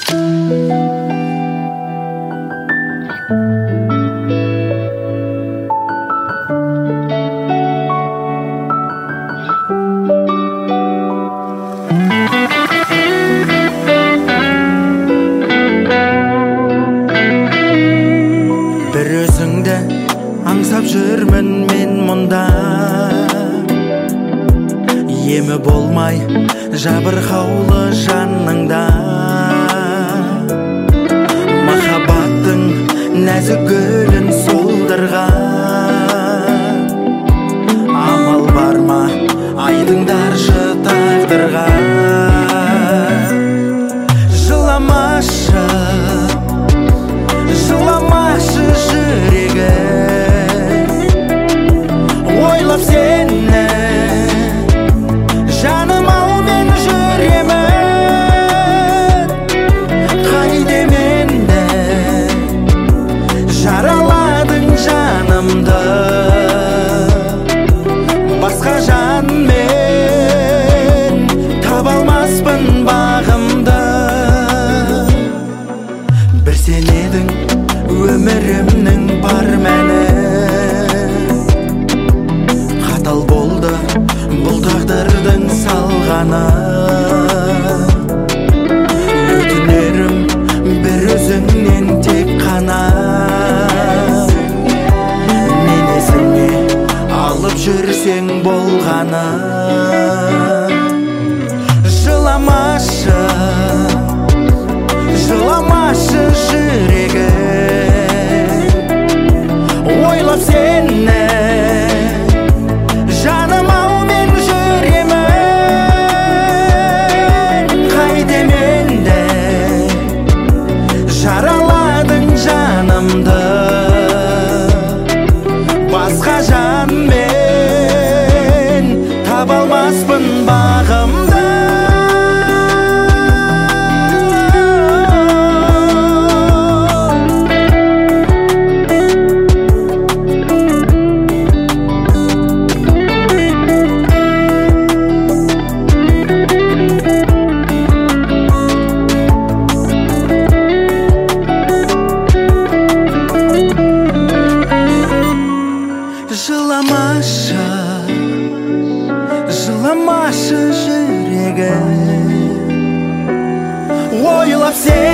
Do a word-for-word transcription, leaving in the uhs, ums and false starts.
бір өзіңді аңсап жүрмін мен мұнда, емі болмай жабырқаулы жаныңда. Махаббаттың нәзік гүлін солдырған, амал бар ма айтыңдаршы тағдырға. Жыламашы, жыламашы жүрегім, ойлап сені жаным ау мен жүремін. Қайдем енді жараладың жанымды, басқа жанмен таба алмаспын бағымды. бір сен едің өмірімнің бар мәні, қатал болды бұл тағдырдың салғаны. Өтінерім бір өзіңнен тек қана, мен есіңе алып жүрсең болғаны. Жыламашы, жыламашы жүрегім, ойлап сені жаным ау мен жүремін. Қайдем енді жараладың жанымды, басқа жанмен таба алмаспын бағымды. Жыламашы, жыламашы жүрегім, ойлап сен